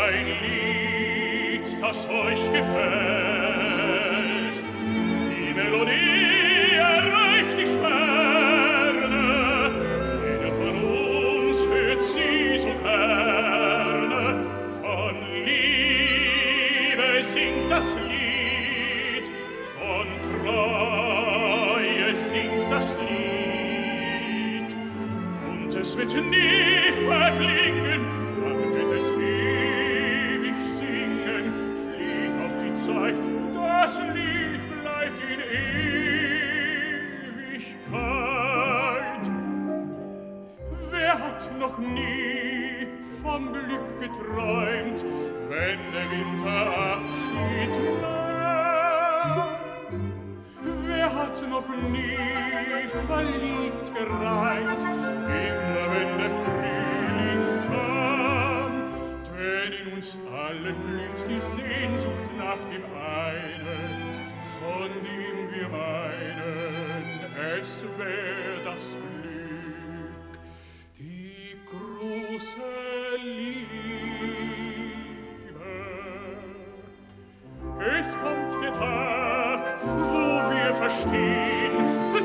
ein Lied, das euch gefällt. Die Melodie erreicht die Sterne, jeder von uns hört sie so gerne. Von Liebe singt das Lied, von Treue singt das Lied. Und es wird nie verklingen, man wird es ewig singen. Flieht auch die Zeit, das Lied bleibt in Ewigkeit. Wer hat noch nie vom Glück geträumt, wenn der Winter Abschied nahm? Wer hat noch nie verliebt gereimt, immer wenn der Frühling kam? Denn in uns allen blüht die Sehnsucht nach dem einen, von dem wir meinen, es wär das Glück, die große Liebe. Es kommt der Tag, wo wir verstehen,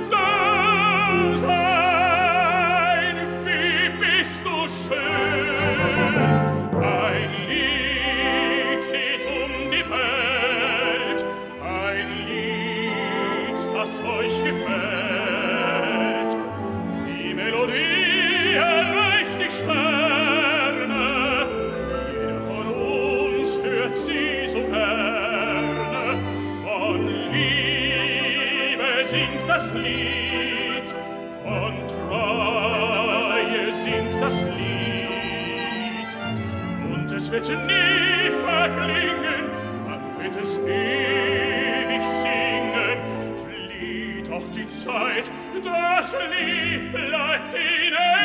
Dasein, wie bist du schön. Ein Lied geht um die Welt, ein Lied, das euch gefällt. Die Melodie erreicht die Sterne, jeder von uns hört sie so gerne. Von Liebe singt das Lied, von Treue singt das Lied. Und es wird nie verklingen, man wird es ewig singen. Flieht auch die Zeit, das Lied bleibt in